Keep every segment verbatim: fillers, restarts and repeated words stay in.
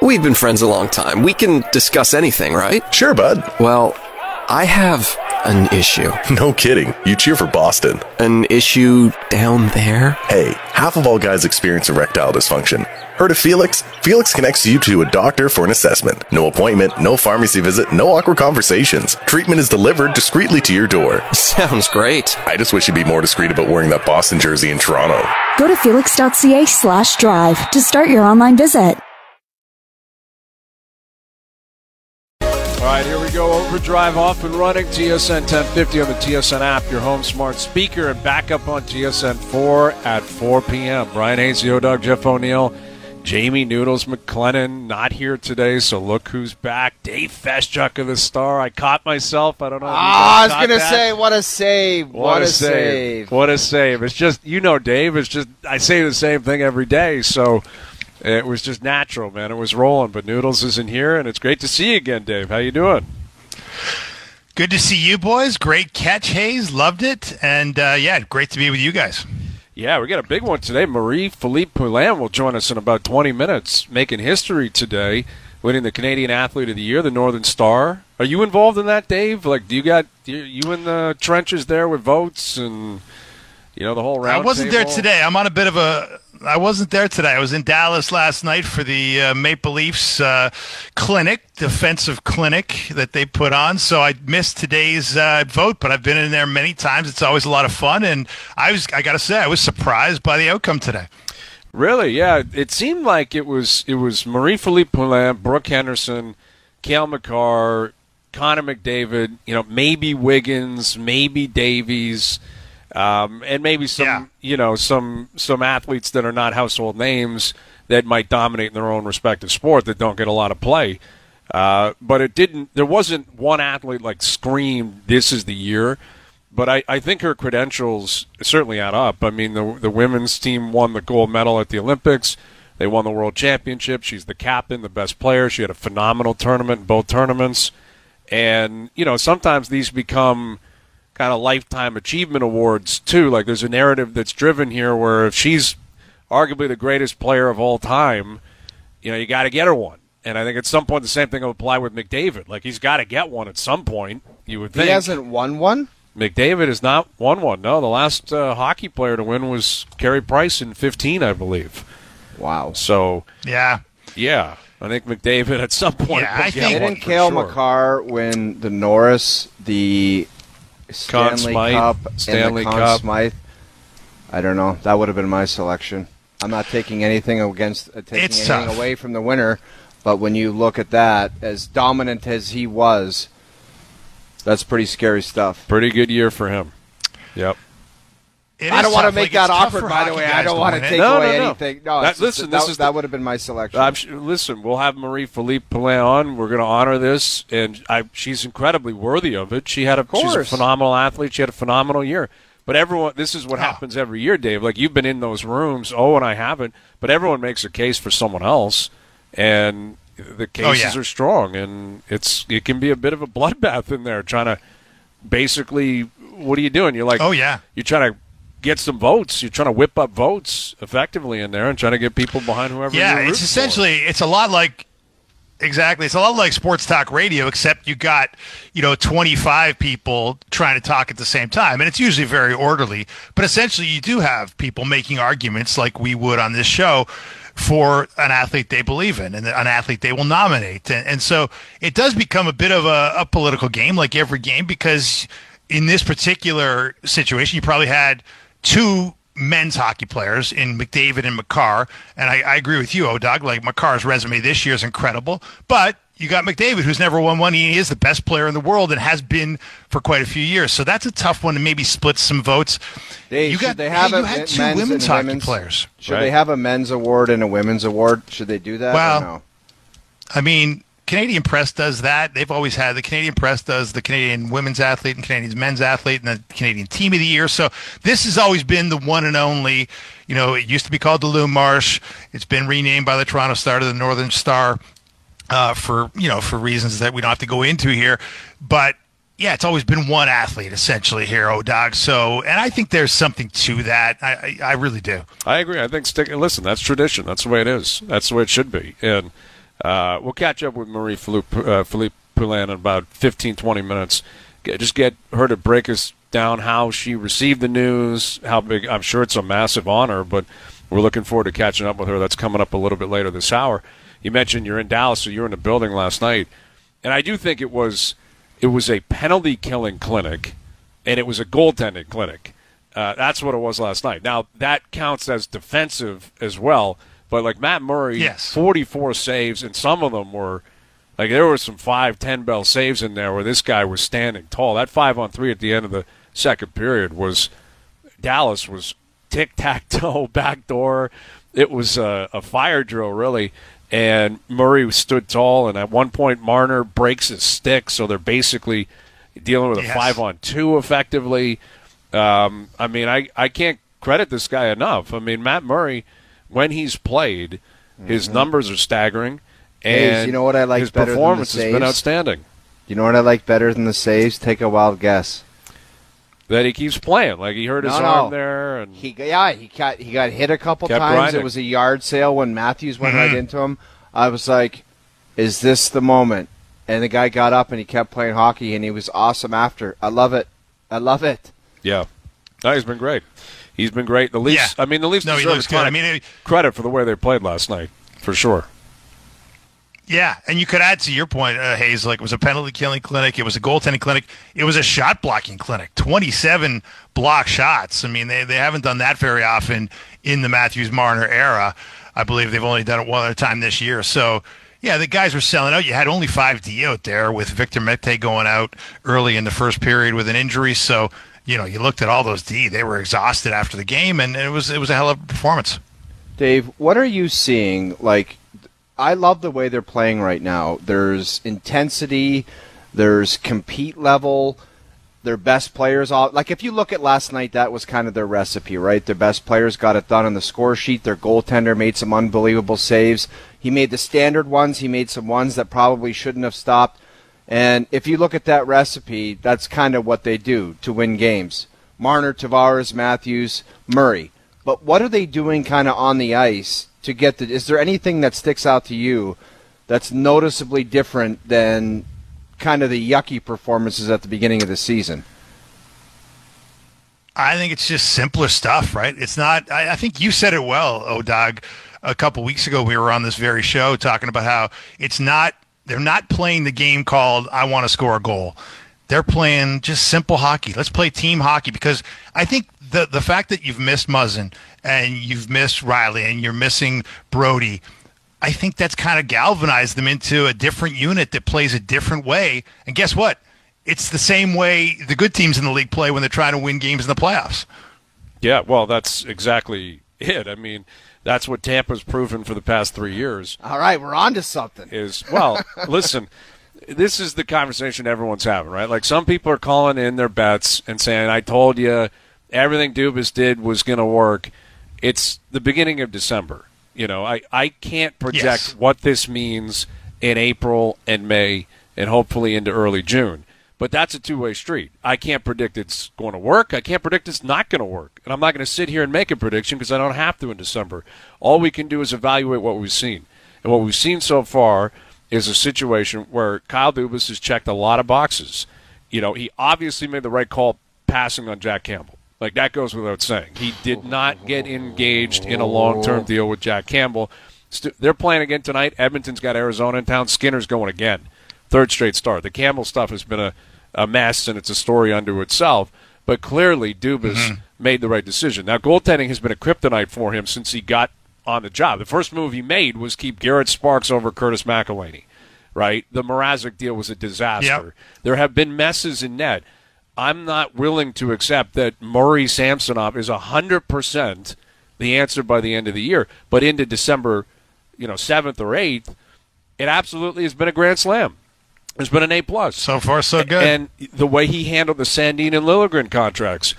We've been friends a long time. We can discuss anything, right? Sure, bud. Well, I have an issue. No kidding. You cheer for Boston. An issue down there? Hey, half of all guys experience erectile dysfunction. Heard of Felix? Felix connects you to a doctor for an assessment. No appointment, no pharmacy visit, no awkward conversations. Treatment is delivered discreetly to your door. Sounds great. I just wish you'd be more discreet about wearing that Boston jersey in Toronto. Go to felix.ca slash drive to start your online visit. All right, here we go. Overdrive off and running. T S N ten fifty on the T S N app, your home smart speaker, and back up on T S N four at four p.m. Brian Hayes, O-Dog, Jeff O'Neill, Jamie Noodles McLennan, not here today, so look who's back. Dave Feschuk of the Star. I caught myself. I don't know. If ah, I was going to say, what a save. What, what a save. save. What a save. It's just, you know, Dave, it's just, I say the same thing every day, so it was just natural, man. It was rolling, but Noodles isn't here, and it's great to see you again, Dave. How you doing? Good to see you, boys. Great catch, Hayes. Loved it. And, uh, yeah, great to be with you guys. Yeah, we got a big one today. Marie-Philippe Poulin will join us in about twenty minutes, making history today, winning the Canadian Athlete of the Year, the Northern Star. Are you involved in that, Dave? Like, do you got you in the trenches there with votes and, you know, the whole round I wasn't table? there today. I'm on a bit of a – I wasn't there today. I was in Dallas last night for the uh, Maple Leafs uh, clinic, defensive clinic that they put on. So I missed today's uh, vote, but I've been in there many times. It's always a lot of fun, and I was I got to say I was surprised by the outcome today. Really? Yeah. It seemed like it was it was Marie-Philippe Poulin, Brooke Henderson, Cale Makar, Connor McDavid. You know, maybe Wiggins, maybe Davies. Um, and maybe some, yeah. you know, some some athletes that are not household names that might dominate in their own respective sport that don't get a lot of play. Uh, but it didn't. There wasn't one athlete like screamed, "This is the year." But I, I think her credentials certainly add up. I mean, the the women's team won the gold medal at the Olympics. They won the World Championship. She's the captain, the best player. She had a phenomenal tournament in both tournaments. And you know, sometimes these become kind of lifetime achievement awards too. Like there's a narrative that's driven here where if she's arguably the greatest player of all time, you know, you got to get her one. And I think at some point the same thing will apply with McDavid. Like he's got to get one at some point. You would think. He hasn't won one? McDavid has not won one. No, the last uh, hockey player to win was Carey Price in fifteen, I believe. Wow. So yeah, yeah. I think McDavid at some point. Yeah, I will think get one didn't for Cale sure. Makar win the Norris, the Conn Stanley Smythe, Cup, Stanley and the Conn Cup. Smythe? I don't know. That would have been my selection. I'm not taking anything against, uh, taking It's anything tough. away from the winner, but when you look at that, as dominant as he was, that's pretty scary stuff. Pretty good year for him. Yep. It I is don't want to tough. make Like, that it's tough awkward, for by the hockey way. I guys don't to want to win it. take No, away no, no. anything. No, That- it's just listen, that, this is that the- would have been my selection. I'm sure, listen, we'll have Marie-Philippe Poulin on. We're going to honor this, and I, she's incredibly worthy of it. She had a she's a course. phenomenal athlete. She had a phenomenal year. But everyone, this is what Oh. happens every year, Dave. Like you've been in those rooms. Oh, and I haven't. But everyone makes a case for someone else, and the cases Oh, yeah. are strong, and it's it can be a bit of a bloodbath in there. Trying to basically, what are you doing? You're like, Oh, yeah. you're trying to get some votes. You're trying to whip up votes effectively in there and trying to get people behind whoever. Yeah, you're it's rooting essentially it's a lot like exactly. It's a lot like sports talk radio, except you got you know twenty-five people trying to talk at the same time, and it's usually very orderly. But essentially, you do have people making arguments like we would on this show for an athlete they believe in and an athlete they will nominate, and, and so it does become a bit of a, a political game, like every game, because in this particular situation, you probably had two men's hockey players in McDavid and Makar, and I, I agree with you, O-Dog. Like Makar's resume this year is incredible, but you got McDavid, who's never won one. He is the best player in the world and has been for quite a few years. So that's a tough one to maybe split some votes. They, you should got, they have hey, you a had two men's women's and hockey women's, players. Should Right. they have a men's award and a women's award? Should they do that? Well, or no? I mean, Canadian Press does that. They've always had the Canadian Press does the Canadian women's athlete and Canadian men's athlete and the Canadian team of the year. So this has always been the one and only. You know, it used to be called the Lou Marsh. It's been renamed by the Toronto Star to the Northern Star uh, for you know for reasons that we don't have to go into here. But yeah, it's always been one athlete essentially here, O-Dog. So, and I think there's something to that. I, I, I really do. I agree. I think stick. Listen, that's tradition. That's the way it is. That's the way it should be. And Uh, we'll catch up with Marie Philippe, uh, Philippe Poulin in about fifteen, twenty minutes. Get, just get her to break us down how she received the news, how big. I'm sure it's a massive honor, but we're looking forward to catching up with her. That's coming up a little bit later this hour. You mentioned you're in Dallas, so you were in the building last night. And I do think it was it was a penalty-killing clinic, and it was a goaltending clinic. Uh, that's what it was last night. Now, that counts as defensive as well, but like Matt Murray, yes. forty-four saves, and some of them were, like there were some five, ten-bell saves in there where this guy was standing tall. That five-on-three at the end of the second period was, Dallas was tic-tac-toe, backdoor. It was a, a fire drill, really. And Murray stood tall, and at one point Marner breaks his stick, so they're basically dealing with a yes. five-on-two effectively. Um, I mean, I, I can't credit this guy enough. I mean, Matt Murray, when he's played, mm-hmm. his numbers are staggering, and Hayes, you know what I like his better performance than the has been saves? outstanding. You know what I like better than the saves? Take a wild guess. That he keeps playing. Like, he hurt his no, arm no. there. And He yeah, he got he got hit a couple Kept times. grinding. It was a yard sale when Matthews went Mm-hmm. right into him. I was like, is this the moment? And the guy got up and he kept playing hockey, and he was awesome after. I love it. I love it. Yeah. No, he's been great. He's been great. The Leafs, Yeah. I mean, the Leafs No, he deserve looks a ton good. I of mean, it- credit for the way they played last night, for sure. Yeah, and you could add to your point, uh, Hayes, like it was a penalty-killing clinic. It was a goaltending clinic. It was a shot-blocking clinic, twenty-seven block shots. I mean, they, they haven't done that very often in the Matthews-Marner era. I believe they've only done it one other time this year. So, yeah, the guys were selling out. You had only five D out there with Victor Mete going out early in the first period with an injury. So, you know, you looked at all those D. They were exhausted after the game, and it was it was a hell of a performance. Dave, what are you seeing? Like, I love the way they're playing right now. There's intensity, there's compete level, their best players. All like if you look at last night, that was kind of their recipe, right? Their best players got it done on the score sheet. Their goaltender made some unbelievable saves. He made the standard ones. He made some ones that probably shouldn't have stopped. And if you look at that recipe, that's kind of what they do to win games. Marner, Tavares, Matthews, Murray. But what are they doing kind of on the ice to get the – is there anything that sticks out to you that's noticeably different than kind of the yucky performances at the beginning of the season? I think it's just simpler stuff, right? It's not – I think you said it well, O-Dog, a couple weeks ago. We were on this very show talking about how it's not – they're not playing the game called I want to score a goal. They're playing just simple hockey. Let's play team hockey, because I think the the fact that you've missed Muzzin and you've missed Riley and you're missing Brody, I think that's kind of galvanized them into a different unit that plays a different way. And guess what? It's the same way the good teams in the league play when they're trying to win games in the playoffs. Yeah, well, that's exactly it. I mean, that's what Tampa's proven for the past three years. All right, we're on to something. Is, well, listen, this is the conversation everyone's having, right? Like, some people are calling in their bets and saying, I told you everything Dubas did was going to work. It's the beginning of December. You know, I, I can't project Yes. what this means in April and May and hopefully into early June. But that's a two-way street. I can't predict it's going to work. I can't predict it's not going to work. And I'm not going to sit here and make a prediction because I don't have to in December. All we can do is evaluate what we've seen. And what we've seen so far is a situation where Kyle Dubas has checked a lot of boxes. You know, he obviously made the right call passing on Jack Campbell. Like, that goes without saying. He did not get engaged in a long-term deal with Jack Campbell. St- they're playing again tonight. Edmonton's got Arizona in town. Skinner's going again. Third straight start. The Campbell stuff has been a a mess, and it's a story unto itself. But clearly, Dubas mm-hmm. made the right decision. Now, goaltending has been a kryptonite for him since he got on the job. The first move he made was keep Garrett Sparks over Curtis McElhinney, right? The Mrazek deal was a disaster. Yep. There have been messes in net. I'm not willing to accept that Murray Samsonov is one hundred percent the answer by the end of the year. But into December, you know, seventh or eighth, it absolutely has been a grand slam. It's been an A plus. So far, so good. And the way he handled the Sandin and Liljegren contracts,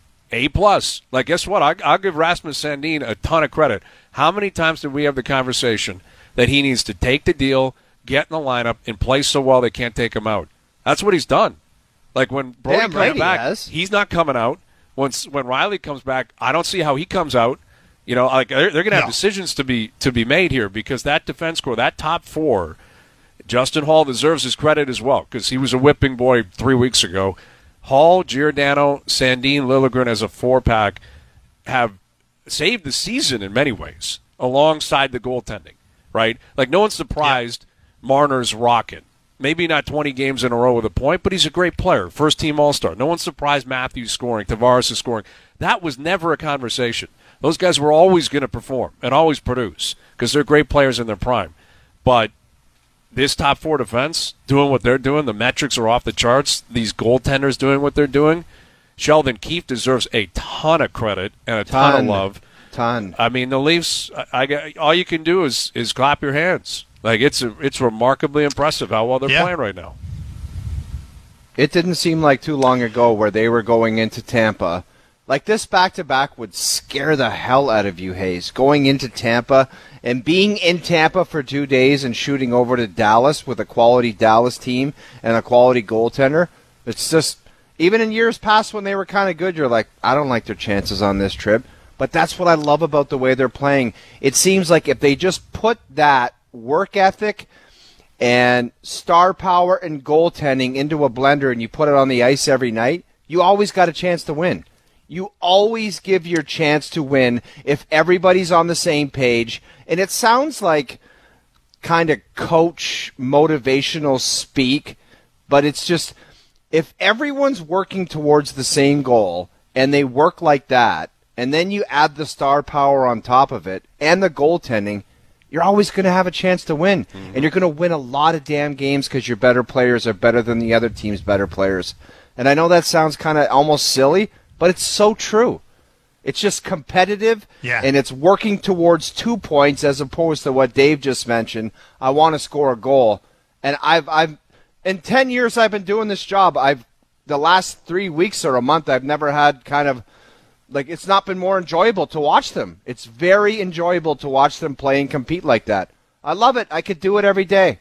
A plus. Like, guess what? I, I'll give Rasmus Sandin a ton of credit. How many times did we have the conversation that he needs to take the deal, get in the lineup, and play so well they can't take him out? That's what he's done. Like, when Brody Damn comes right he back, has. he's not coming out. Once when Riley comes back, I don't see how he comes out. You know, like they're, they're going to have No. decisions to be to be made here because that defense core, that top four, Justin Hall deserves his credit as well because he was a whipping boy three weeks ago. Hall, Giordano, Sandin, Liljegren as a four-pack have saved the season in many ways alongside the goaltending, right? Like no one's surprised yeah. Marner's rocking. Maybe not twenty games in a row with a point, but he's a great player. First-team All-Star. No one's surprised Matthews scoring, Tavares is scoring. That was never a conversation. Those guys were always going to perform and always produce because they're great players in their prime. But this top four defense doing what they're doing, the metrics are off the charts. These goaltenders doing what they're doing. Sheldon Keefe deserves a ton of credit and a ton, ton of love. Ton. I mean, the Leafs. I, I, all you can do is is clap your hands. Like it's a, it's remarkably impressive how well they're yeah. playing right now. It didn't seem like too long ago where they were going into Tampa. Like this back-to-back would scare the hell out of you, Hayes. Going into Tampa and being in Tampa for two days and shooting over to Dallas with a quality Dallas team and a quality goaltender. It's just, even in years past when they were kind of good, you're like, I don't like their chances on this trip. But that's what I love about the way they're playing. It seems like if they just put that work ethic and star power and goaltending into a blender and you put it on the ice every night, you always got a chance to win. You always give your chance to win if everybody's on the same page. And it sounds like kind of coach motivational speak, but it's just if everyone's working towards the same goal and they work like that, and then you add the star power on top of it and the goaltending, you're always going to have a chance to win. Mm-hmm. And you're going to win a lot of damn games because your better players are better than the other team's better players. And I know that sounds kind of almost silly, but it's so true. It's just competitive, yeah. and it's working towards two points as opposed to what Dave just mentioned. I want to score a goal. And I've, I've, in ten years I've been doing this job, I've, the last three weeks or a month, I've never had kind of, like, it's not been more enjoyable to watch them. It's very enjoyable to watch them play and compete like that. I love it. I could do it every day.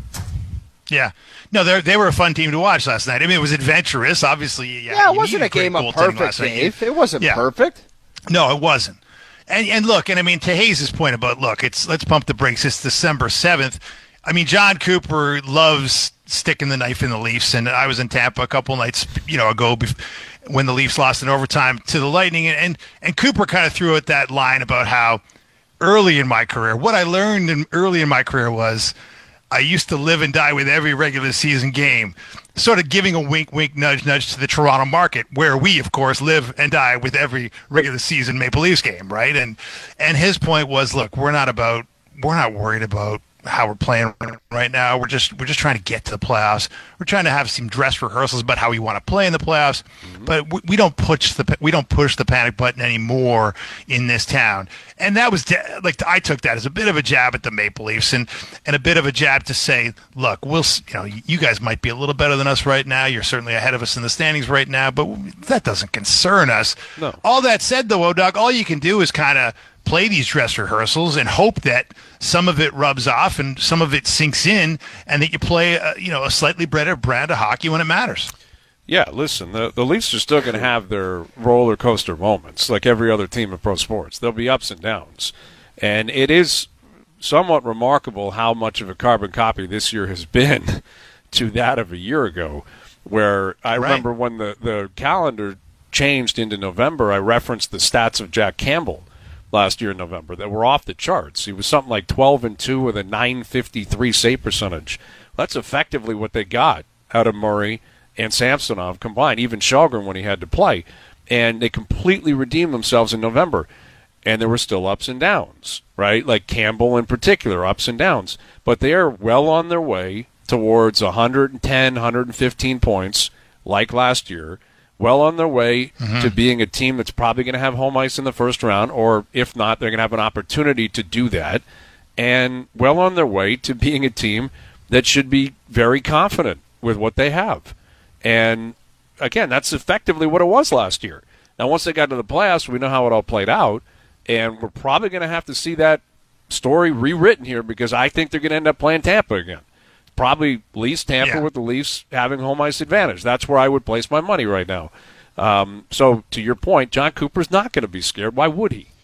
Yeah. No, they they were a fun team to watch last night. I mean, it was adventurous. Obviously, yeah, yeah it you wasn't a game of perfect, Dave. It wasn't yeah. perfect. No, it wasn't. And and look, and I mean, to Hayes' point about, look, it's let's pump the brakes. It's December seventh. I mean, John Cooper loves sticking the knife in the Leafs, and I was in Tampa a couple nights, you know, ago when the Leafs lost in overtime to the Lightning, and and, and Cooper kind of threw out that line about how early in my career, what I learned in, early in my career was I used to live and die with every regular season game, sort of giving a wink, wink, nudge, nudge to the Toronto market, where we, of course, live and die with every regular season Maple Leafs game, right? And and his point was, look, we're not about, we're not worried about how we're playing right now. We're just we're just trying to get to the playoffs. We're trying to have some dress rehearsals about how we want to play in the playoffs, mm-hmm. but we, we don't push the we don't push the panic button anymore in this town. And that was like I took that as a bit of a jab at the Maple Leafs and and a bit of a jab to say, look, we'll you know you guys might be a little better than us right now. You're certainly ahead of us in the standings right now, but that doesn't concern us. No. All that said, though, O-Dog, all you can do is kind of play these dress rehearsals and hope that some of it rubs off and some of it sinks in, and that you play, a, you know, a slightly better brand of hockey when it matters. Yeah, listen, the, the Leafs are still going to have their roller coaster moments like every other team in pro sports. There'll be ups and downs. And it is somewhat remarkable how much of a carbon copy this year has been to that of a year ago, where I right. remember when the, the calendar changed into November, I referenced the stats of Jack Campbell last year in November that were off the charts. He was something like twelve and two with a nine fifty-three save percentage. That's effectively what they got out of Murray and Samsonov combined, even Shalgren when he had to play. And they completely redeemed themselves in November. And there were still ups and downs, right? Like Campbell in particular, ups and downs. But they are well on their way towards one hundred ten, one hundred fifteen points like last year. Well on their way mm-hmm. to being a team that's probably going to have home ice in the first round, or if not, they're going to have an opportunity to do that. And well on their way to being a team that should be very confident with what they have. And, again, that's effectively what it was last year. Now, once they got to the playoffs, we know how it all played out, and we're probably going to have to see that story rewritten here because I think they're going to end up playing Tampa again. Probably least Tampa yeah. with the Leafs having home ice advantage. That's where I would place my money right now. Um, so, to your point, John Cooper's not going to be scared. Why would he?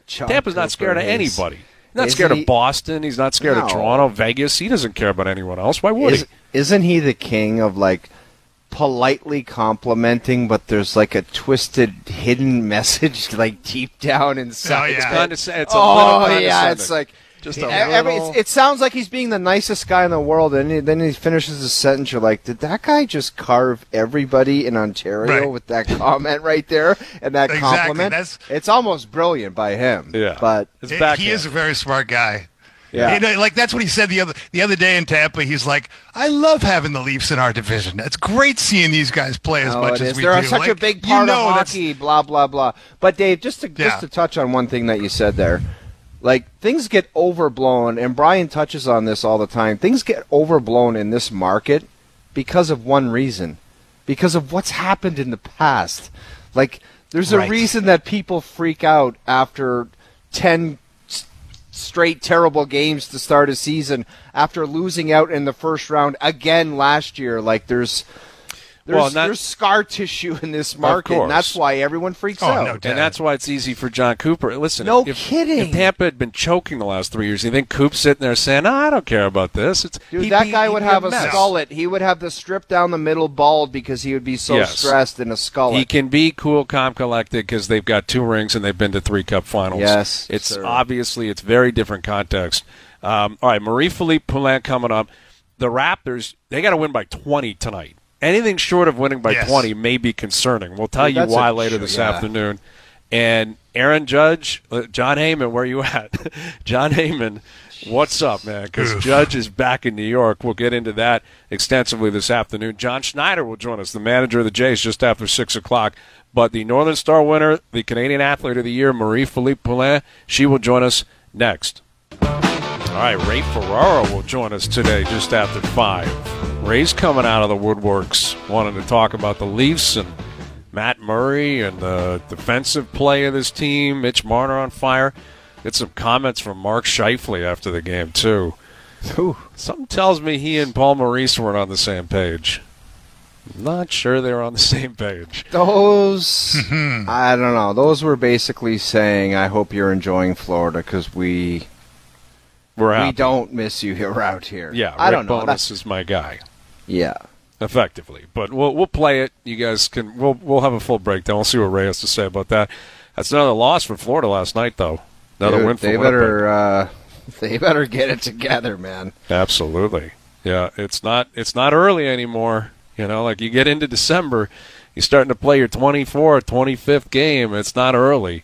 John Tampa's not Cooper scared of Hayes. anybody. He's not Isn't scared he- of Boston. He's not scared of No. Toronto, Vegas. He doesn't care about anyone else. Why would Is, he? isn't he the king of like politely complimenting, but there's like a twisted hidden message like deep down inside? Oh, yeah. It's Yeah. condescend- It's a Oh little yeah, it's condescending. like Just e- a every- little- it's- it sounds like he's being the nicest guy in the world, and he, then he finishes his sentence. You're like, did that guy just carve everybody in Ontario Right. with that comment right there and that Exactly. compliment? That's- It's almost brilliant by him. Yeah. but It's It- backhand. he is a very smart guy. yeah, You know, like that's what he said the other the other day in Tampa. He's like, "I love having the Leafs in our division. It's great seeing these guys play as Oh, much it as is. we They're do." such Like, a big you part know of that's- hockey. Blah blah blah. But Dave, just to Yeah. just to touch on one thing that you said there, like things get overblown, and Brian touches on this all the time. Things get overblown in this market because of one reason, because of what's happened in the past. Like there's a Right. reason that people freak out after ten s- straight terrible games to start a season after losing out in the first round again last year. Like there's there's, Well, not- there's scar tissue in this market, and course. that's why everyone freaks Oh, out. no doubt. And that's why it's easy for John Cooper. Listen, No if, kidding. If Tampa had been choking the last three years, you think Coop's sitting there saying, "No, I don't care about this." It's Dude, he'd that be- guy he'd would be have a mess. skullet. He would have the strip down the middle bald because he would be so Yes. stressed in a skullet. He can be cool, calm, collected because they've got two rings and they've been to three Cup finals. Yes, it's sir. obviously it's very different context. Um, all right, Marie-Philippe Poulin coming up. The Raptors, they got to win by twenty tonight. Anything short of winning by Yes. twenty may be concerning. We'll tell Dude, you that's why a- later this yeah. afternoon. And Aaron Judge, uh, John Heyman, where you at? John Heyman, what's up, man? Because Oof. Judge is back in New York. We'll get into that extensively this afternoon. John Schneider will join us, the manager of the Jays, just after six o'clock. But the Northern Star winner, the Canadian Athlete of the Year, Marie-Philippe Poulin, she will join us next. All right, Ray Ferraro will join us today just after five. Ray's coming out of the woodworks, wanting to talk about the Leafs and Matt Murray and the defensive play of this team. Mitch Marner on fire. Get some comments from Mark Scheifele after the game, too. Ooh. Something tells me he and Paul Maurice weren't on the same page. Not sure they were on the same page. Those, I don't know. Those were basically saying, "I hope you're enjoying Florida because we We're we out. don't miss you here out here." Yeah, I Rick don't know. Bowness is my guy. Yeah. Effectively, but we'll we'll play it. You guys can we'll we'll have a full breakdown. We'll see what Ray has to say about that. That's another loss for Florida last night, though. Another Dude, win for they Winnipeg. better uh, they better get it together, man. Absolutely, yeah. It's not it's not early anymore. You know, like you get into December, you're starting to play your twenty-fourth, twenty-fifth game. It's not early,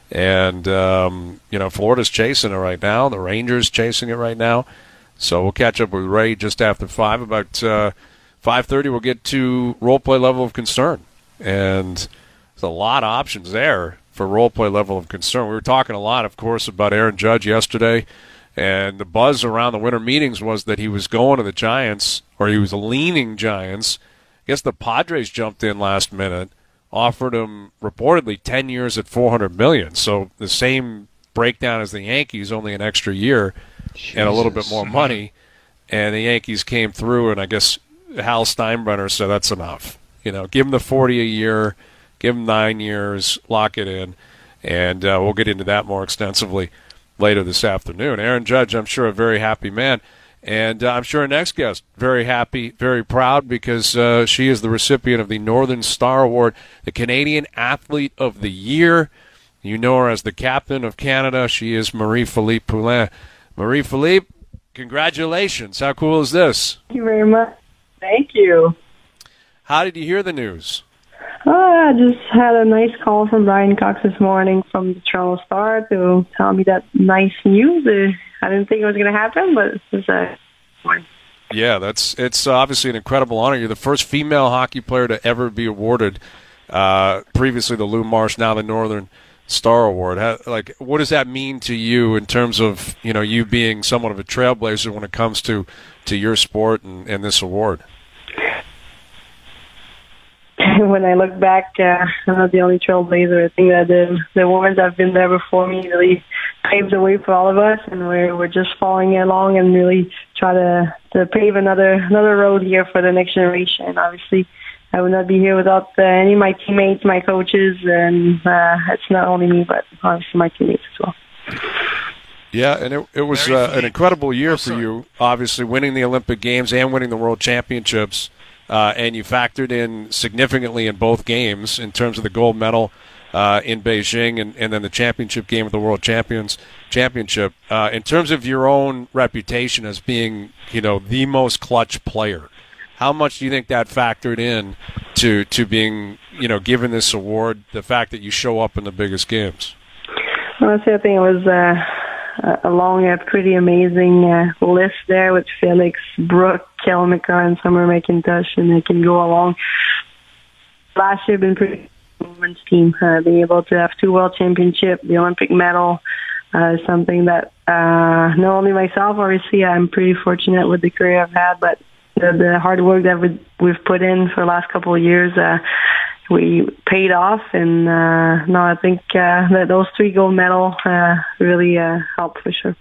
and um, you know Florida's chasing it right now. The Rangers chasing it right now. So we'll catch up with Ray just after five. About uh, five thirty, we'll get to role play level of concern, and there's a lot of options there for role play level of concern. We were talking a lot, of course, about Aaron Judge yesterday, and the buzz around the winter meetings was that he was going to the Giants, or he was leaning Giants. I guess the Padres jumped in last minute, offered him reportedly ten years at four hundred million dollars. So the same breakdown as the Yankees, only an extra year and a little bit more money. And the Yankees came through, and I guess Hal Steinbrenner said that's enough. You know, give him the forty a year, give him nine years, lock it in, and uh, we'll get into that more extensively later this afternoon. Aaron Judge, I'm sure, a very happy man. And uh, I'm sure our next guest, very happy, very proud, because uh, she is the recipient of the Northern Star Award, the Canadian Athlete of the Year. You know her as the Captain of Canada. She is Marie-Philippe Poulin. Marie-Philippe, congratulations. How cool is this? Thank you very much. Thank you. How did you hear the news? Oh, I just had a nice call from Brian Cox this morning from the Toronto Star to tell me that nice news. Uh, I didn't think it was going to happen, but it was a one. Yeah, that's it's obviously an incredible honor. You're the first female hockey player to ever be awarded. Uh, previously, the Lou Marsh, now the Northern Star Award. How, like, what does that mean to you in terms of you know you being somewhat of a trailblazer when it comes to to your sport and, and this award? When I look back, uh, I'm not the only trailblazer. I think that the the women that have been there before me really paved the way for all of us, and we're we're just following along and really try to to pave another another road here for the next generation. Obviously, I would not be here without uh, any of my teammates, my coaches, and uh, it's not only me, but obviously my teammates as well. Yeah, and it, it was uh, an incredible year for you, obviously winning the Olympic Games and winning the World Championships, uh, and you factored in significantly in both games in terms of the gold medal uh, in Beijing and, and then the championship game of the World Champions Championship. Uh, in terms of your own reputation as being, you know, the most clutch player, how much do you think that factored in to, to being, you know, given this award, the fact that you show up in the biggest games? Honestly, I think it was uh, along a pretty amazing uh, list there with Felix, Brooke, Cale Makar, and Summer McIntosh, and it can go along. Last year, been pretty women's team. Uh, being able to have two world championships, the Olympic medal, uh, is something that uh, not only myself, obviously, I'm pretty fortunate with the career I've had, but the, the hard work that we, we've put in for the last couple of years, uh, we paid off, and uh, no, I think uh, that those three gold medals uh, really uh, helped for sure.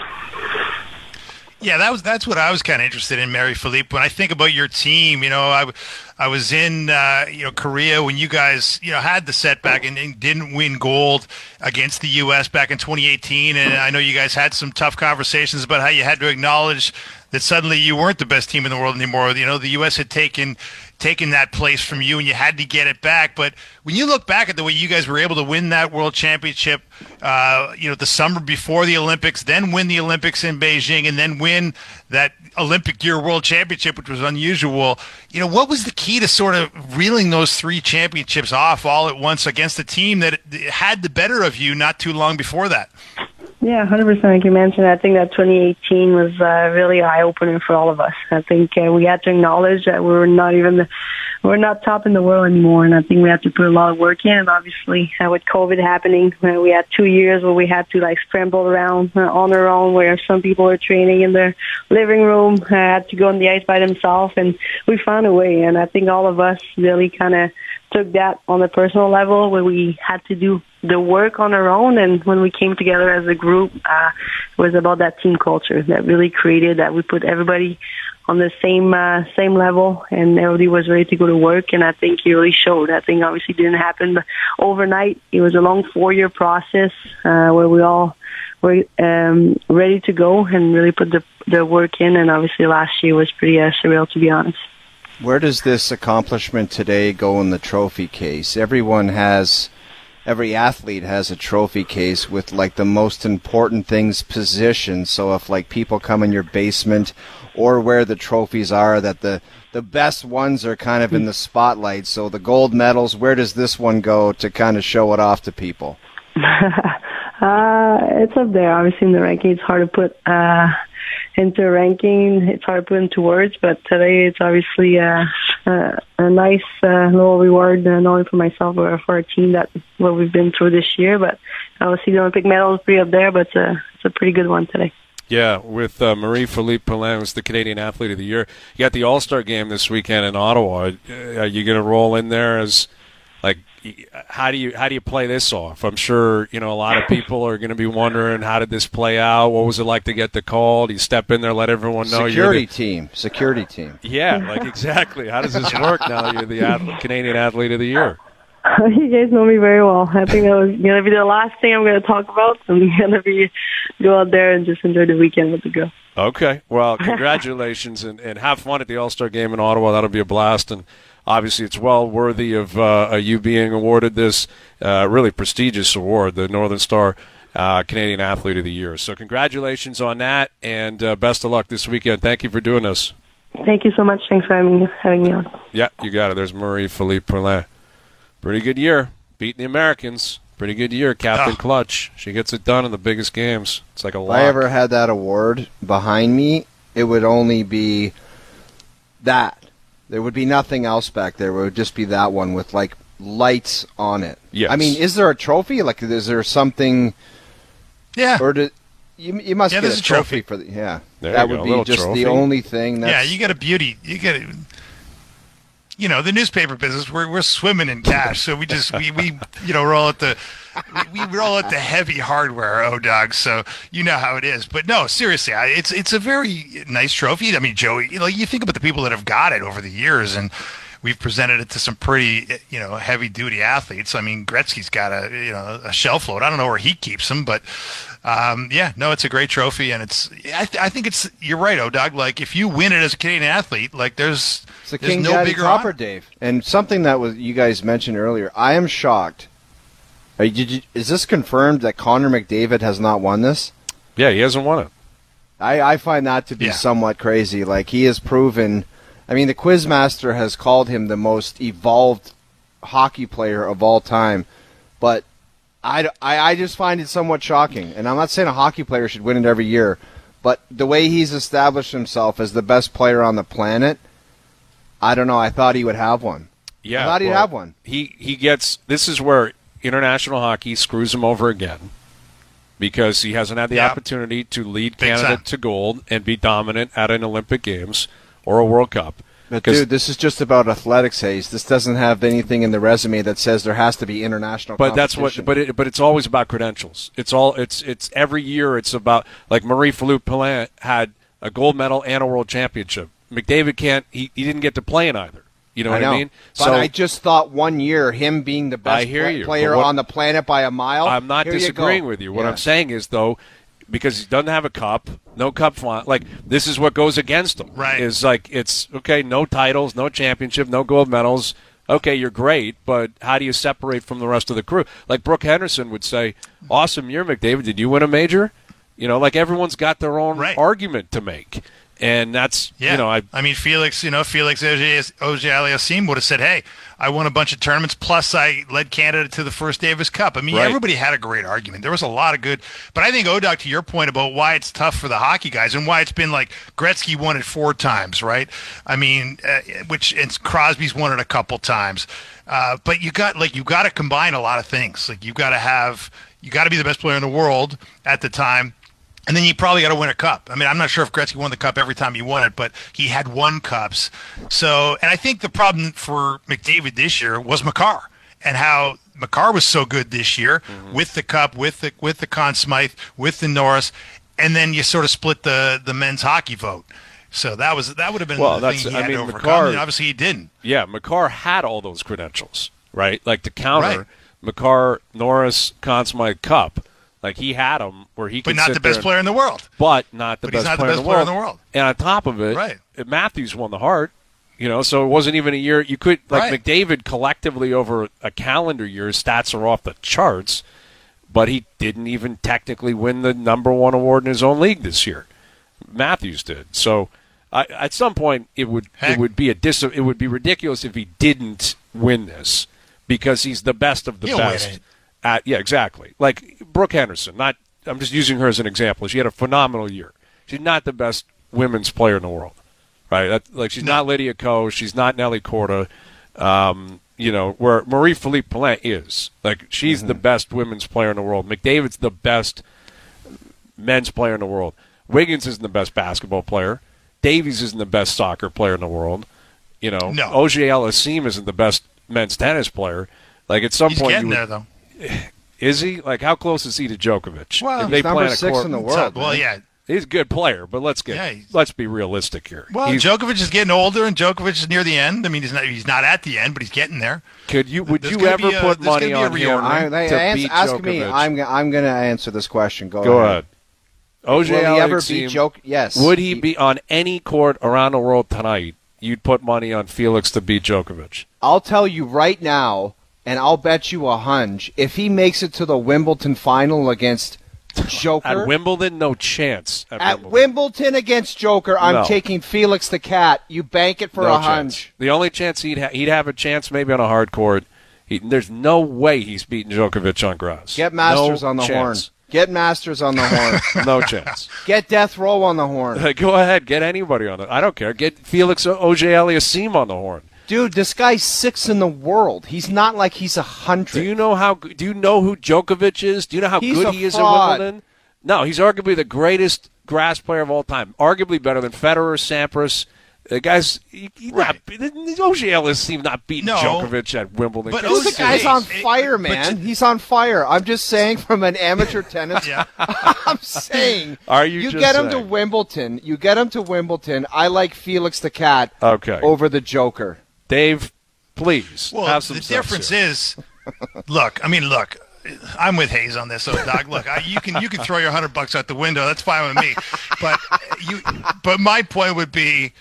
Yeah, that was that's what I was kind of interested in, Marie-Philippe. When I think about your team, you know, I, I was in uh, you know Korea when you guys you know had the setback and, and didn't win gold against the U S back in twenty eighteen, and I know you guys had some tough conversations about how you had to acknowledge that suddenly you weren't the best team in the world anymore. You know, the U S had taken taken that place from you, and you had to get it back. But when you look back at the way you guys were able to win that world championship, uh, you know, the summer before the Olympics, then win the Olympics in Beijing, and then win that Olympic year world championship, which was unusual. You know, what was the key to sort of reeling those three championships off all at once against a team that had the better of you not too long before that? Yeah, one hundred percent. Like you mentioned, I think that twenty eighteen was uh, really eye-opening for all of us. I think uh, we had to acknowledge that we were not even the, we're not top in the world anymore, and I think we had to put a lot of work in. And obviously, uh, with COVID happening, uh, we had two years where we had to like scramble around uh, on our own, where some people were training in their living room, uh, had to go on the ice by themselves, and we found a way. And I think all of us really kind of took that on a personal level, where we had to do the work on our own, and when we came together as a group, uh, it was about that team culture that really created that we put everybody on the same uh, same level, and everybody was ready to go to work, and I think it really showed. I think obviously it didn't happen overnight. It was a long four-year process uh, where we all were um, ready to go and really put the, the work in, and obviously last year was pretty uh, surreal, to be honest. Where does this accomplishment today go in the trophy case? Everyone has... Every athlete has a trophy case with like the most important things positioned. So if like people come in your basement or where the trophies are, that the, the best ones are kind of in the spotlight. So the gold medals, where does this one go to kind of show it off to people? uh, it's up there. Obviously in the ranking, it's hard to put uh, into a ranking. It's hard to put into words, but today it's obviously uh, uh, a nice uh, little reward, uh, not only for myself but for our team, that what we've been through this year. But obviously the Olympic medal is pretty up there, but it's a, it's a pretty good one today. Yeah, with uh, Marie-Philippe Poulin, who's the Canadian Athlete of the Year. You got the All-Star game this weekend in Ottawa. Are you going to roll in there as, like, how do you how do you play this off? I'm sure, you know, a lot of people are going to be wondering, how did this play out? What was it like to get the call? Do you step in there, let everyone know? Security you're the team. Security team. Yeah, like exactly. How does this work now that you're the athlete, Canadian Athlete of the Year? You guys know me very well. I think that was going to be the last thing I'm going to talk about. I'm going to be go out there and just enjoy the weekend with the girl. Okay. Well, congratulations, and, and have fun at the All-Star game in Ottawa. That'll be a blast, and obviously it's well worthy of uh, you being awarded this uh, really prestigious award, the Northern Star uh, Canadian Athlete of the Year. So congratulations on that, and uh, best of luck this weekend. Thank you for doing this. Thank you so much. Thanks for having me, having me on. Yeah, you got it. There's Marie-Philippe Poulin. Pretty good year. Beating the Americans. Pretty good year. Captain oh. Clutch. She gets it done in the biggest games. It's like a lock. If I ever had that award behind me, it would only be that. There would be nothing else back there. It would just be that one with, like, lights on it. Yes. I mean, is there a trophy? Like, is there something? Yeah. Or do, you, you must yeah, get a, a trophy. trophy for the, yeah. There that you would go. be just trophy. the only thing. That's, yeah, you get a beauty. You get a, you know, the newspaper business, we're we're swimming in cash, so we just we, we you know roll at the we, we roll at the heavy hardware, oh dog. So you know how it is. But no, seriously, I, it's it's a very nice trophy. I mean, Joey, you know, you think about the people that have got it over the years, and we've presented it to some pretty, you know, heavy duty athletes. I mean, Gretzky's got a, you know, a shelf load. I don't know where he keeps them, but um, yeah, no, it's a great trophy, and it's. I, th- I think it's. You're right, O'Doug. Like if you win it as a Canadian athlete, like there's, it's the there's King no Daddy bigger Topper, honor. Dave. And something that was you guys mentioned earlier. I am shocked. Are you, did you, is this confirmed that Connor McDavid has not won this? Yeah, he hasn't won it. I, I find that to be Yeah. somewhat crazy. Like he has proven. I mean, the Quizmaster has called him the most evolved hockey player of all time, but I, I, I just find it somewhat shocking. And I'm not saying a hockey player should win it every year, but the way he's established himself as the best player on the planet, I don't know. I thought he would have one. Yeah, I thought he'd well, have one. He he gets. This is where international hockey screws him over again, because he hasn't had the Yeah. opportunity to lead Big Canada time. to gold and be dominant at an Olympic Games or a World Cup. But 'Cause- dude, this is just about athletics, Hayes. This doesn't have anything in the resume that says there has to be international. But that's what. competition. But it, but it's always about credentials. It's all. It's it's every year. It's about like Marie-Philippe Poulin had a gold medal and a world championship. McDavid can't. He, he didn't get to play in either. You know I what know. I mean? But I just thought one year him being the best I hear pla- you, player but what- on the planet by a mile. I'm not here you disagreeing go. with you. What Yeah. I'm saying is, though, because he doesn't have a cup, no cup final, like, this is what goes against him. Right. Is like, it's, okay, no titles, no championship, no gold medals. Okay, you're great, but how do you separate from the rest of the crew? Like Brooke Henderson would say, awesome year, McDavid. Did you win a major? You know, like everyone's got their own Right. argument to make. And that's, Yeah, you know, I I mean, Felix, you know, Felix Auger-Aliassime would have said, hey, I won a bunch of tournaments, plus I led Canada to the first Davis Cup. I mean, Right. everybody had a great argument. There was a lot of good. But I think, O'Doug, to your point about why it's tough for the hockey guys and why it's been like Gretzky won it four times, right? I mean, uh, which and Crosby's won it a couple times. Uh, but you got, like, you got to combine a lot of things. Like, you got to have, you got to be the best player in the world at the time. And then you probably got to win a cup. I mean, I'm not sure if Gretzky won the cup every time he won it, but he had won cups. So, and I think the problem for McDavid this year was Makar and how Makar was so good this year mm-hmm. with the cup, with the with the Conn Smythe, with the Norris, and then you sort of split the the men's hockey vote. So that was that would have been Well, the that's- thing he I had mean, to overcome. Makar- and obviously, he didn't. Yeah, Makar had all those credentials, right? Like to counter Right. Makar, Norris, Conn Smythe Cup. Like he had them where he could But not sit the best there player in the world. but not the But he's best, not the player, best in the player world. in the world. And on top of it, Right. Matthews won the Hart. You know, so it wasn't even a year. You could like Right. McDavid collectively over a calendar year, his stats are off the charts, but he didn't even technically win the number one award in his own league this year. Matthews did. So I, at some point, it would Heck. it would be a dis- it would be ridiculous if he didn't win this because he's the best of the He'll win best. it. At yeah, exactly. Like Brooke Henderson. Not I'm just using her as an example. She had a phenomenal year. She's not the best women's player in the world, right? That, like she's No. not Lydia Ko. She's not Nelly Korda. Um, you know, where Marie-Philippe Poulin is. Like she's Mm-hmm. the best women's player in the world. McDavid's the best men's player in the world. Wiggins isn't the best basketball player. Davies isn't the best soccer player in the world. You know, No. Auger-Aliassime isn't the best men's tennis player. Like at some He's point, getting you there, would, though. Is he? Like, how close is he to Djokovic? Well, If he's they number play on a six court- in the world. Well, yeah. He's a good player, but let's get Yeah, he's- let's be realistic here. Well, He's- Djokovic is getting older, and Djokovic is near the end. I mean, he's not he's not at the end, but he's getting there. could you would there's you gonna ever be a- put there's gonna money be a on him reordering. I, they, to ans- beat ask Djokovic? me. I'm g- I'm going to answer this question. Go, Go ahead. ahead. Auger Will he ever Aliassime, beat Djok? Yes. Would he be on any court around the world tonight? You'd put money on Felix to beat Djokovic. I'll tell you right now, and I'll bet you a hunch. If he makes it to the Wimbledon final against Joker, At Wimbledon, no chance. At, at Wimbledon. Wimbledon against Joker, I'm No. taking Felix the Cat. You bank it for No a chance. hunch. The only chance he'd ha- he'd have a chance maybe on a hard court. He, there's no way he's beating Djokovic on grass. Get Masters No on the horn. chance. Get Masters on the horn. No chance. Get Death Row on the horn. Go ahead, get anybody on it. I don't care. Get Felix Auger-Aliassime on the horn. Dude, this guy's sixth in the world. He's not like he's a hundred. Do you know how? Do you know who Djokovic is? Do you know how He's good a he is fraud. at Wimbledon? No, he's arguably the greatest grass player of all time. Arguably better than Federer, Sampras. The guy's he, he Right. not Auger-Aliassime not beating No. Djokovic at Wimbledon. But Get Dude, the Auger- guy's serious. on Hey, fire, but man. to- He's on fire. I'm just saying from an amateur tennis. Yeah. I'm saying. Are you You just get him to saying? Wimbledon. You get him to Wimbledon. I like Felix the Cat Okay. over the Joker. Dave, please Well, have some the sense difference here. is, look, I mean, look, I'm with Hayes on this, so Doc. Look, I, you can you can throw your hundred bucks out the window. That's fine with me. But you, but my point would be,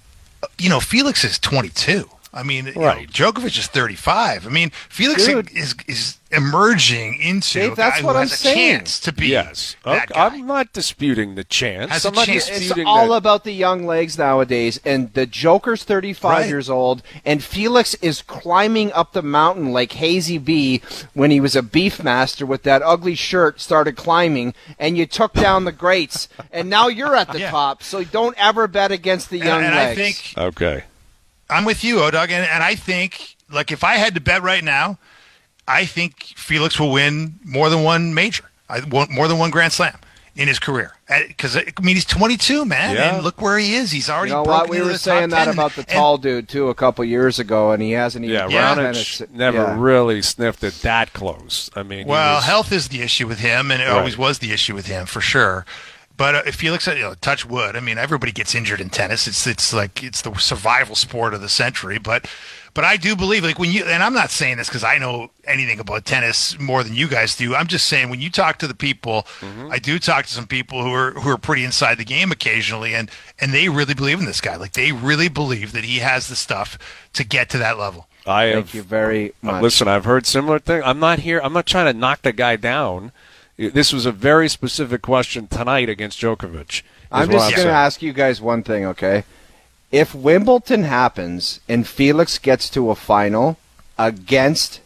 you know, Felix is twenty-two. I mean, you Right. know, Djokovic is thirty-five. I mean, Felix Dude. is is emerging into Dave, a that's guy what who I'm has a saying. chance to be Yes. that Okay, guy. I'm not disputing the chance. Has a I'm not chance. It's disputing all that. about the young legs nowadays, and the Joker's thirty-five Right. years old, and Felix is climbing up the mountain like Hazy B when he was a beefmaster with that ugly shirt, started climbing, and you took down the greats, and now you're at the Yeah. top. So don't ever bet against the And, young and legs. I think Okay. I'm with you, O'Doug, and, and I think, like, if I had to bet right now, I think Felix will win more than one major, I want more than one Grand Slam in his career. Because I mean, he's twenty-two, man, Yeah. and look where he is. He's already You know broken what? We into were the saying top that ten, about the and- tall dude too a couple years ago, and he hasn't even. Yeah, Yeah. Raonic Raonic never yeah. really sniffed it that close. I mean, he Well, was- health is the issue with him, and it Right. always was the issue with him for sure. But uh, if Felix, you know, touch wood. I mean, everybody gets injured in tennis. It's it's like it's the survival sport of the century. But but I do believe, like when you, and I'm not saying this because I know anything about tennis more than you guys do. I'm just saying when you talk to the people, Mm-hmm. I do talk to some people who are who are pretty inside the game occasionally, and and they really believe in this guy. Like they really believe that he has the stuff to get to that level. I have, Thank you very Uh, much. listen, I've heard similar things. I'm not here. I'm not trying to knock the guy down. This was a very specific question tonight against Djokovic. is I'm what just going to saying. ask you guys one thing, okay? If Wimbledon happens and Felix gets to a final against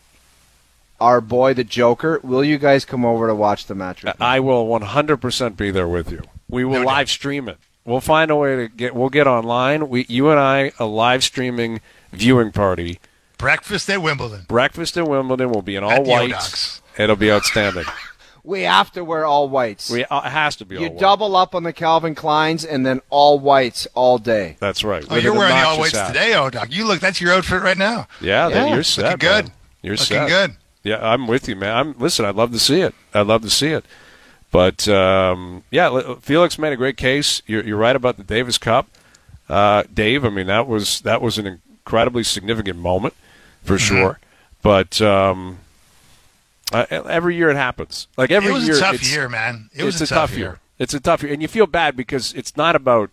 our boy the Joker, will you guys come over to watch the match with me? I will one hundred percent be there with you. We will No live doubt. stream it. We'll find a way to get. We'll get online. We, you and I, a live streaming viewing party. Breakfast at Wimbledon. Breakfast in Wimbledon will be in all At the whites. O'Dogs. It'll be outstanding. We have to wear all whites. We, uh, it has to be all you white. double up on the Calvin Kleins and then all whites all day. That's right. Oh, With you're an wearing the all obnoxious whites hat. today, O'Doug. You look. That's your outfit right now. Yeah, that- Yeah. you're set. Looking good. man. You're Looking set. good. Yeah, I'm with you, man. I'm listen. I'd love to see it. I'd love to see it. But um, yeah, li- Felix made a great case. You're, you're right about the Davis Cup, uh, Dave. I mean, that was that was an incredibly significant moment for Mm-hmm. sure. But um, uh, every year it happens. Like every It was year, a tough it's- year, man. It was it's a tough year. It's a tough year, and you feel bad because it's not about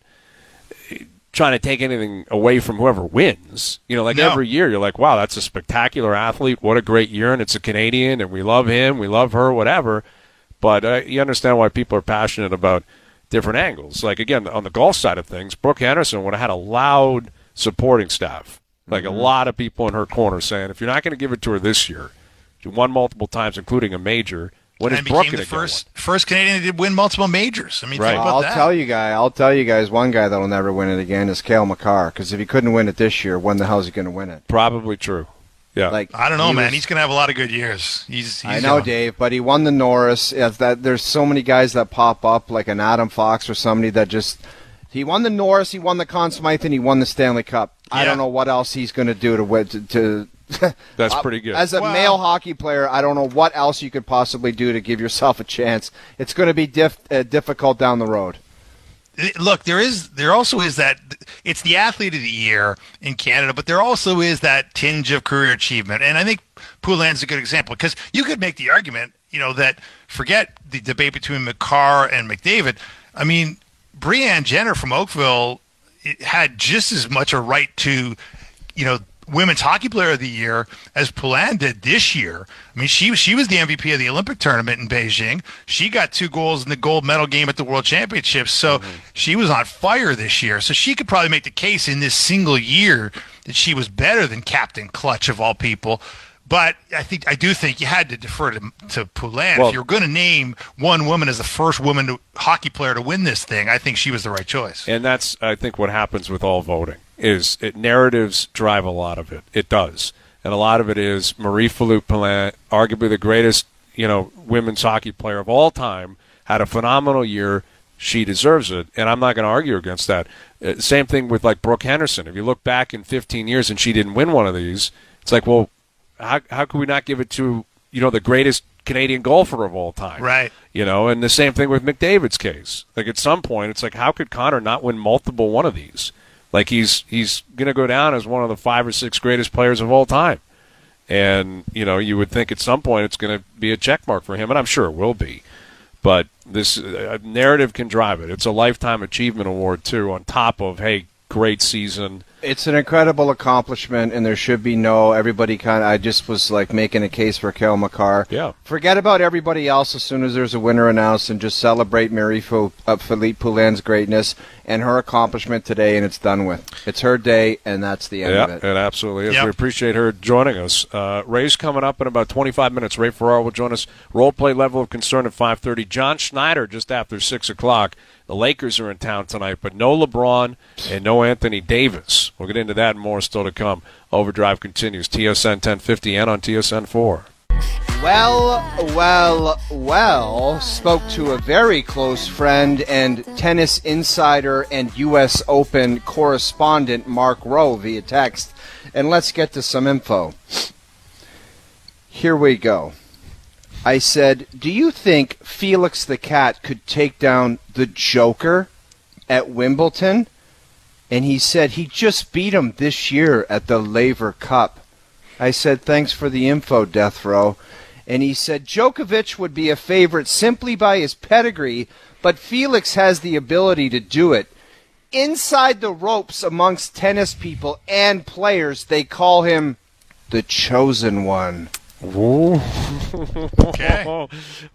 trying to take anything away from whoever wins. You know, like No. every year you're like, wow, that's a spectacular athlete. What a great year, and it's a Canadian, and we love him, we love her, whatever. But uh, you understand why people are passionate about different angles. Like, again, on the golf side of things, Brooke Henderson would have had a loud supporting staff, like Mm-hmm. a lot of people in her corner saying, if you're not going to give it to her this year, she won multiple times, including a major, when is and Brooke became going the to get one? first first Canadian to win multiple majors. I mean, Right. think about I'll that. tell you guys. I'll tell you guys. One guy that'll never win it again is Cale Makar. Because if he couldn't win it this year, when the hell is he going to win it? Probably true. Yeah. Like I don't know, he man. was- He's going to have a lot of good years. He's. he's I know, young. Dave, but he won the Norris. If that there's so many guys that pop up, like an Adam Fox or somebody that just he won the Norris, he won the Conn Smythe, and he won the Stanley Cup. I Yeah. don't know what else he's going to do to win to. to That's Uh, pretty good. As a Well- male hockey player, I don't know what else you could possibly do to give yourself a chance. It's going to be diff, uh, difficult down the road. Look, there is there also is that it's the athlete of the year in Canada, but there also is that tinge of career achievement, and I think Poulin's a good example because you could make the argument, you know, that forget the debate between Makar and McDavid. I mean, Breanne Jenner from Oakville had just as much a right to, you know, Women's Hockey Player of the Year as Poulin did this year. I mean, she she was the M V P of the Olympic tournament in Beijing. She got two goals in the gold medal game at the World Championships. So she was on fire this year. So she could probably make the case in this single year that she was better than Captain Clutch of all people. But I think I do think you had to defer to, to Poulin. Well- if you're going to name one woman as the first woman to, hockey player to win this thing, I think she was the right choice. And that's, I think, what happens with all voting is it narratives drive a lot of it. It does. And a lot of it is Marie-Philippe Poulin, arguably the greatest, you know, women's hockey player of all time, had a phenomenal year. She deserves it, and I'm not going to argue against that. Uh, same thing with, like, Brooke Henderson. If you look back in fifteen years and she didn't win one of these, it's like, well, how how could we not give it to, you know, the greatest Canadian golfer of all time? Right. You know, and the same thing with McDavid's case. Like, at some point, it's like, how could Connor not win multiple one of these? Like he's he's going to go down as one of the five or six greatest players of all time. And, you know, you would think at some point it's going to be a check mark for him, and I'm sure it will be. But this uh, narrative can drive it. It's a Lifetime Achievement Award, too, on top of, hey, great season. It's an incredible accomplishment, and there should be no everybody kind of. I just was like making a case for Cale Makar. Yeah. Forget about everybody else as soon as there's a winner announced, and just celebrate Marie-Philippe Poulin's greatness and her accomplishment today, and it's done with. It's her day, and that's the end yeah, of it. it absolutely is. Yep. We appreciate her joining us. Uh, Ray's coming up in about twenty-five minutes. Ray Ferraro will join us. Role play level of concern at five thirty. John Schneider just after six o'clock. The Lakers are in town tonight, but no LeBron and no Anthony Davis. We'll get into that and more still to come. Overdrive continues. T S N ten fifty and on T S N four. Well, well, well, spoke to a very close friend and tennis insider and U S Open correspondent Mark Rowe via text. And let's get to some info. Here we go. I said, do you think Felix the Cat could take down the Joker at Wimbledon? And he said he just beat him this year at the Laver Cup. I said, thanks for the info, Death Row. And he said, Djokovic would be a favorite simply by his pedigree, but Felix has the ability to do it. Inside the ropes amongst tennis people and players, they call him the Chosen One. Ooh. Okay. Wow,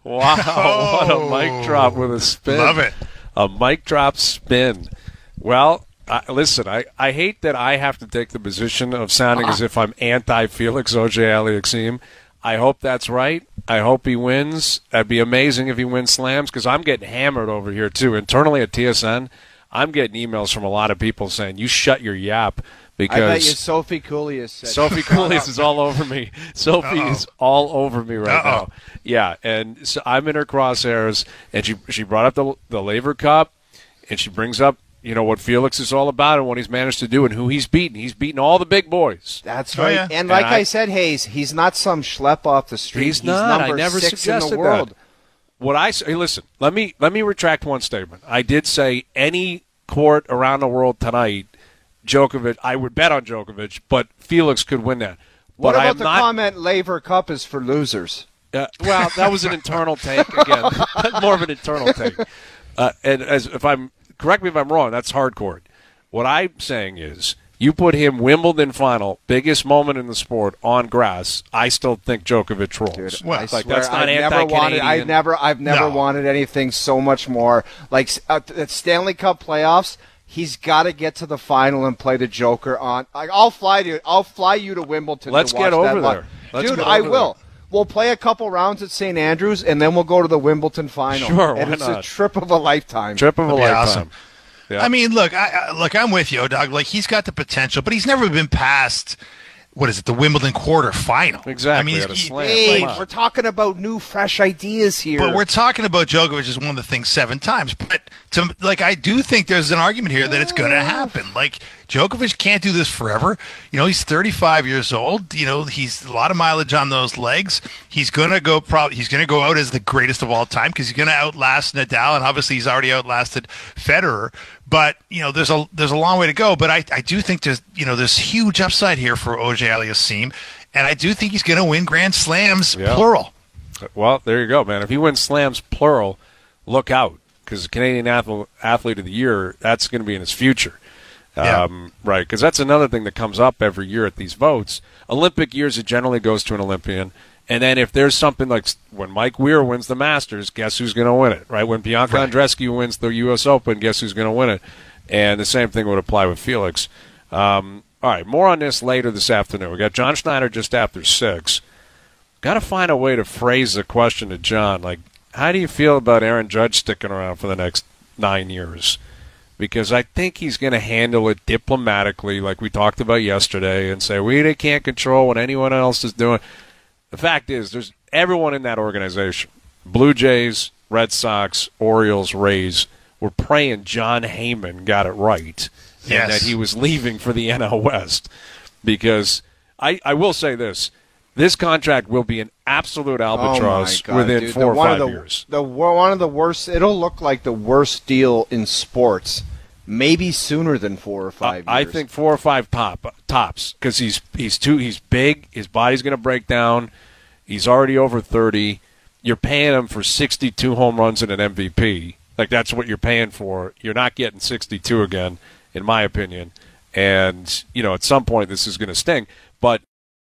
what a mic drop with a spin. Love it. A mic drop spin. Well, uh, listen, I, I hate that I have to take the position of sounding as if I'm anti-Felix Auger-Aliassime. I hope that's right. I hope he wins. That'd be amazing if he wins slams because I'm getting hammered over here, too. Internally at T S N, I'm getting emails from a lot of people saying, you shut your yap. Because I bet you Sophie Coolius said Sophie Coolius is all over me. Sophie Uh-oh. is all over me right Uh-oh. now. Yeah, and so I'm in her crosshairs, and she she brought up the the Laver Cup, and she brings up you know what Felix is all about and what he's managed to do and who he's beaten. He's beaten all the big boys. That's Oh, right. yeah. And like And I, I- said, Hayes, he's not some schlep off the street. He's not. I number never six suggested in the world. that. What I say, hey, listen, let me let me retract one statement. I did say any court around the world tonight, Djokovic, I would bet on Djokovic, but Felix could win that. What but I about am the not, comment Laver Cup is for losers? Uh, well, that was an internal take again. More of an internal take. Uh, and as if I'm correct me if I'm wrong, that's hardcore. What I'm saying is, you put him Wimbledon final, biggest moment in the sport on grass. I still think Djokovic rolls. Dude, Well, I like swear, that's not I've never wanted. anti-Canadian. I've never. I've never No. wanted anything so much more. Like uh, at Stanley Cup playoffs, he's got to get to the final and play the Joker on. Like, I'll fly to. I'll fly you to Wimbledon. Let's to watch get over that there. live. Let's Dude, get I over will. there. We'll play a couple rounds at Saint Andrews, and then we'll go to the Wimbledon final. Sure, and why it's a not? trip of a lifetime. Trip of a That'd be lifetime. awesome. Yeah. I mean, look, I, I, look, I'm with you, dog. Like he's got the potential, but he's never been past. What is it? The Wimbledon quarterfinal. Exactly, I mean, at a he- slam. Hey, Come on. we're talking about new, fresh ideas here. But we're talking about Djokovic has won the thing seven times. But to like, I do think there's an argument here that it's going to happen. Like Djokovic can't do this forever. You know, he's thirty-five years old. You know, he's a lot of mileage on those legs. He's going to go. Probably he's going to go out as the greatest of all time because he's going to outlast Nadal, and obviously he's already outlasted Federer. But you know, there's a there's a long way to go. But I, I do think there's you know there's huge upside here for Auger-Aliassime, and I do think he's going to win Grand Slams Yeah. plural. Well, there you go, man. If he wins slams plural, look out because Canadian athlete, athlete of the year, that's going to be in his future. Yeah. Um, right, because that's another thing that comes up every year at these votes. Olympic years, it generally goes to an Olympian. And then if there's something like when Mike Weir wins the Masters, guess who's going to win it, right? When Bianca Right. Andreescu wins the U S Open, guess who's going to win it? And the same thing would apply with Felix. Um, all right, more on this later this afternoon. We got John Schneider just after six. Got to find a way to phrase the question to John, like, how do you feel about Aaron Judge sticking around for the next nine years? Because I think he's going to handle it diplomatically, like we talked about yesterday, and say, we can't control what anyone else is doing. The fact is, there's everyone in that organization, Blue Jays, Red Sox, Orioles, Rays, were praying John Heyman got it right and Yes. that he was leaving for the N L West. Because I, I will say this, this contract will be an absolute albatross Oh my God, within dude. four The- or one five of the, years. The one of the worst. It'll look like the worst deal in sports maybe sooner than four or five I, years. I think four or five top tops because he's he's too he's big. His body's going to break down. He's already over thirty. You're paying him for sixty-two home runs and an M V P. Like, that's what you're paying for. You're not getting sixty-two again, in my opinion. And, you know, at some point this is going to sting. But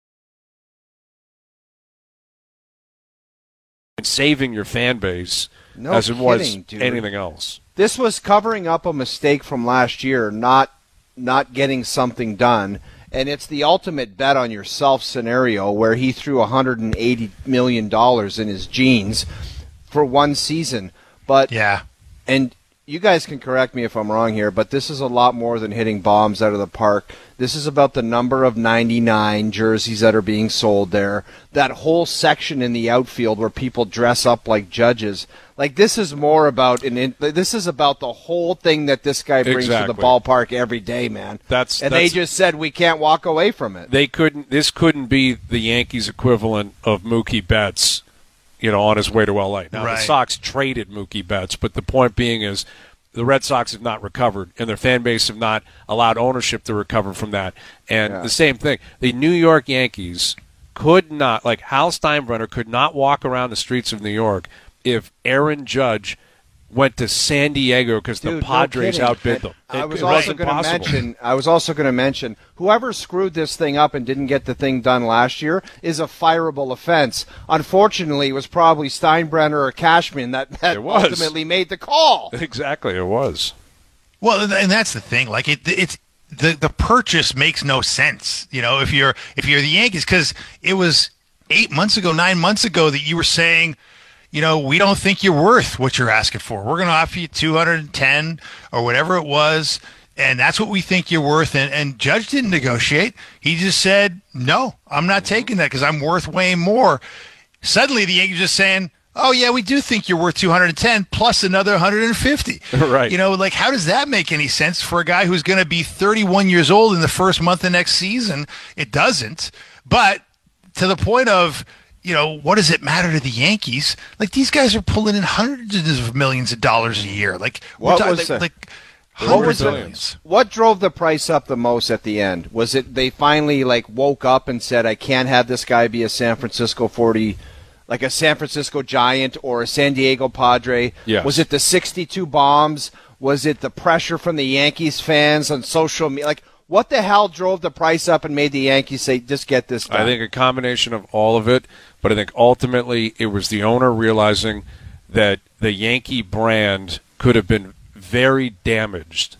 saving your fan base no as it kidding, was dude. anything else. This was covering up a mistake from last year, not not getting something done. And it's the ultimate bet on yourself scenario where he threw one hundred eighty million dollars in his jeans for one season. But yeah, and you guys can correct me if I'm wrong here, but this is a lot more than hitting bombs out of the park. This is about the number of ninety-nine jerseys that are being sold there. That whole section in the outfield where people dress up like judges. Like, this is more about an. This is about the whole thing that this guy brings Exactly. to the ballpark every day, man. That's and that's, they just said we can't walk away from it. They couldn't. This couldn't be the Yankees' equivalent of Mookie Betts, you know, on his way to L A. Now, Right. the Sox traded Mookie Betts, but the point being is the Red Sox have not recovered, and their fan base have not allowed ownership to recover from that. And Yeah. the same thing, the New York Yankees could not, like Hal Steinbrenner could not walk around the streets of New York if Aaron Judge went to San Diego because the Dude, no Padres kidding. outbid them. I It- was it also wasn't going to possible. mention. I was also going to mention whoever screwed this thing up and didn't get the thing done last year is a fireable offense. Unfortunately, it was probably Steinbrenner or Cashman that, that It was. ultimately made the call. Exactly, it was. Well, and that's the thing. Like it, it's the the purchase makes no sense. You know, if you're if you're the Yankees, because it was eight months ago, nine months ago that you were saying, you know, we don't think you're worth what you're asking for. We're going to offer you two hundred ten or whatever it was, and that's what we think you're worth. And, and Judge didn't negotiate. He just said, no, I'm not taking that because I'm worth way more. Suddenly the Yankees are saying, oh, yeah, we do think you're worth two hundred ten plus another one hundred fifty. Right. You know, like, how does that make any sense for a guy who's going to be thirty-one years old in the first month of next season? It doesn't. But to the point of, you know, what does it matter to the Yankees? Like, these guys are pulling in hundreds of millions of dollars a year. Like, we're What talking was like, the- like What hundreds was of it? millions. What drove the price up the most at the end? Was it they finally like woke up and said, I can't have this guy be a San Francisco forty, like a San Francisco Giant or a San Diego Padre? Yes. Was it the sixty-two bombs? Was it the pressure from the Yankees fans on social media? Like, what the hell drove the price up and made the Yankees say, just get this done? I think a combination of all of it, but I think ultimately it was the owner realizing that the Yankee brand could have been very damaged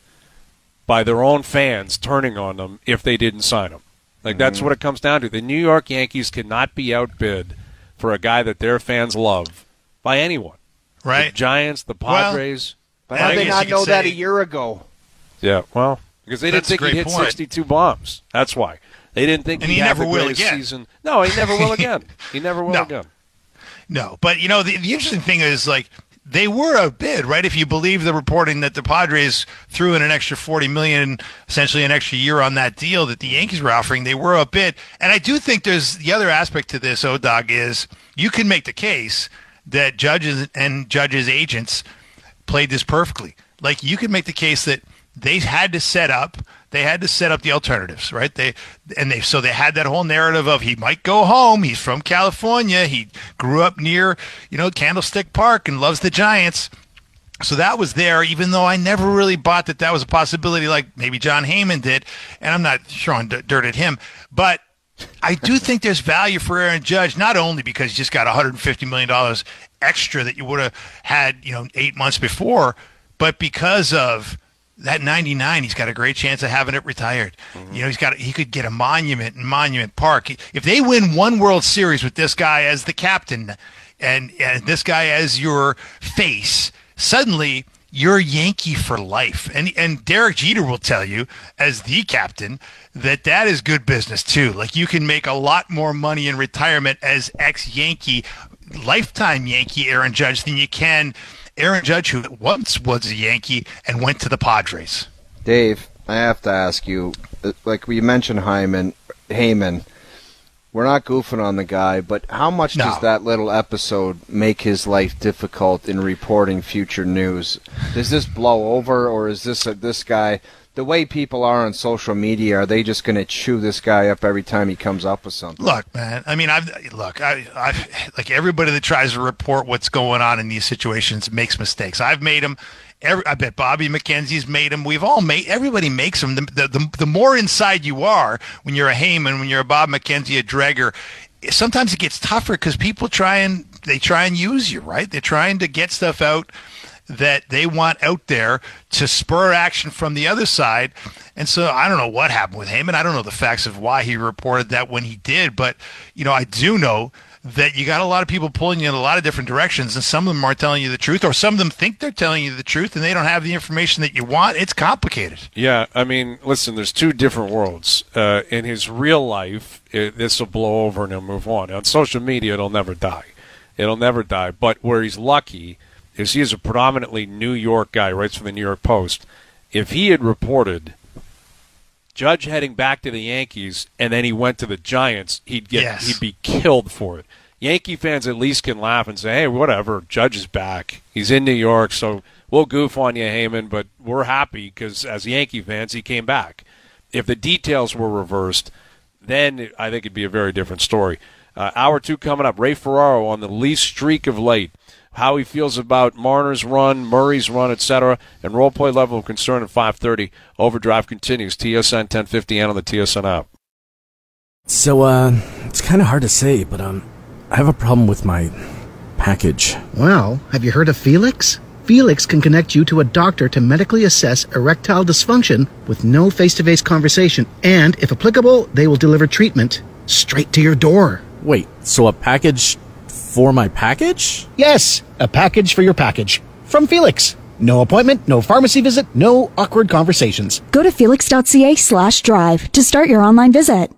by their own fans turning on them if they didn't sign them. Like, Mm-hmm. that's what it comes down to. The New York Yankees cannot be outbid for a guy that their fans love by anyone. Right. The Giants, the Well, Padres. But how I did they guess not you could know that a say- year ago? Yeah, well, because they didn't That's a think he'd great hit point. sixty-two bombs. That's why. They didn't think And he'd he have never the will greatest again. season. No, he never will again. He never will No. again. No, but, you know, the, the interesting thing is, like, they were outbid, right? If you believe the reporting that the Padres threw in an extra forty million dollars, essentially an extra year on that deal that the Yankees were offering, they were outbid. And I do think there's the other aspect to this, O-Dog, is you can make the case that judges and judges' agents played this perfectly. Like, you could make the case that they had to set up they had to set up the alternatives, right? They and they so they had that whole narrative of he might go home, he's from California, he grew up near, you know, Candlestick Park and loves the Giants. So that was there, even though I never really bought that that was a possibility, like maybe John Heyman did, and I'm not throwing d- dirt at him, but I do think there's value for Aaron Judge, not only because he just got one hundred fifty million dollars extra that you would have had, you know, eight months before, but because of that ninety-nine, he's got a great chance of having it retired. Mm-hmm. You know, he's got he could get a monument in Monument Park. If they win one World Series with this guy as the captain and, and this guy as your face, suddenly you're Yankee for life. And and Derek Jeter will tell you, as the captain, that that is good business too. Like, you can make a lot more money in retirement as ex-Yankee, lifetime Yankee Aaron Judge than you can Aaron Judge, who once was a Yankee and went to the Padres. Dave, I have to ask you, like we mentioned Hyman, Heyman, we're not goofing on the guy, but how much No. does that little episode make his life difficult in reporting future news? Does this blow over, or is this a, this guy, the way people are on social media, are they just going to chew this guy up every time he comes up with something? Look, man. I mean, I've look. I, I like everybody that tries to report what's going on in these situations makes mistakes. I've made them. Every, I bet Bobby McKenzie's made them. We've all made. Everybody makes them. The, the the the more inside you are, when you're a Heyman, when you're a Bob McKenzie, a Dreger, sometimes it gets tougher because people try and they try and use you, right? They're trying to get stuff out that they want out there to spur action from the other side. And so I don't know what happened with Heyman. I don't know the facts of why he reported that when he did, but you know, I do know that you got a lot of people pulling you in a lot of different directions, and some of them are telling you the truth, or some of them think they're telling you the truth and they don't have the information that you want. It's complicated. Yeah, I mean, listen, there's two different worlds. Uh, in his real life, this will blow over and he'll move on. On social media, it'll never die. It'll never die. But where he's lucky is he is a predominantly New York guy, writes for the New York Post. If he had reported Judge heading back to the Yankees and then he went to the Giants, he'd get Yes. he'd be killed for it. Yankee fans at least can laugh and say, hey, whatever, Judge is back. He's in New York, so we'll goof on you, Heyman, but we're happy because as Yankee fans, he came back. If the details were reversed, then I think it'd be a very different story. Uh, hour two coming up. Ray Ferraro on the least streak of late. How he feels about Marner's run, Murray's run, et cetera, and role play level of concern at five thirty. Overdrive continues. T S N ten fifty and on the T S N app. So, uh, it's kind of hard to say, but, um, I have a problem with my package. Well, have you heard of Felix? Felix can connect you to a doctor to medically assess erectile dysfunction with no face-to-face conversation, and, if applicable, they will deliver treatment straight to your door. Wait, so a package for my package? Yes, a package for your package. From Felix. No appointment, no pharmacy visit, no awkward conversations. Go to felix.ca slash drive to start your online visit.